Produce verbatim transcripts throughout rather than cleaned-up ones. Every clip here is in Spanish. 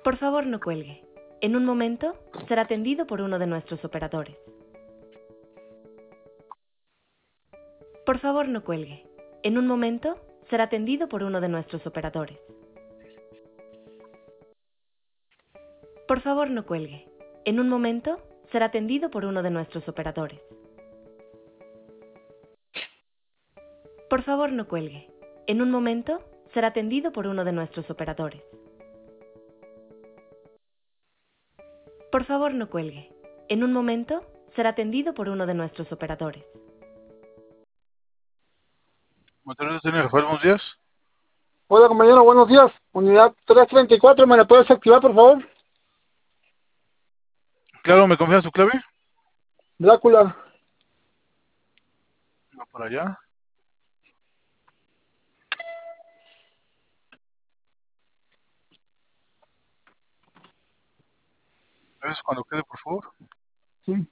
Por favor, no cuelgue. En un momento será atendido por uno de nuestros operadores. Por favor, no cuelgue. En un momento será atendido por uno de nuestros operadores. Por favor, no cuelgue. En un momento será atendido por uno de nuestros operadores. Por favor, no cuelgue. En un momento será atendido por uno de nuestros operadores. Por favor, no cuelgue. En un momento será atendido por uno de nuestros operadores. Monterrey tiene Rafael, buenos días. Hola compañero, buenos días. Unidad trescientos treinta y cuatro, ¿me la puedes activar por favor? Claro, ¿me confía su clave? Drácula. Va por allá. A ver cuando quede, por favor. Sí.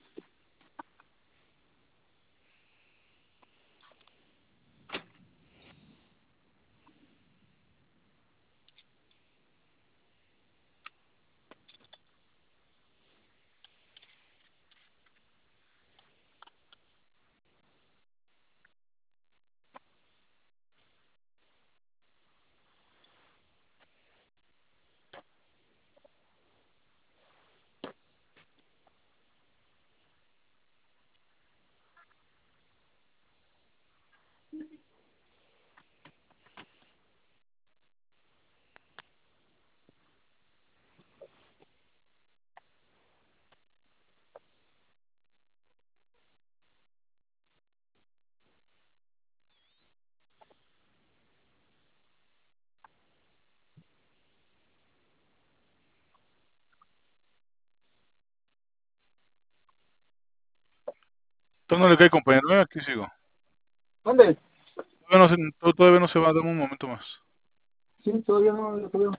Todavía no le cae, compañero, ¿eh? Aquí sigo. ¿Dónde? Todavía no, se, todavía no se va, dame un momento más. Sí, todavía no lo creo.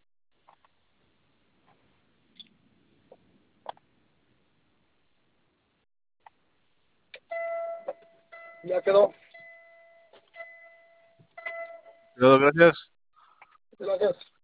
Ya quedó. Cuidado, gracias. Gracias.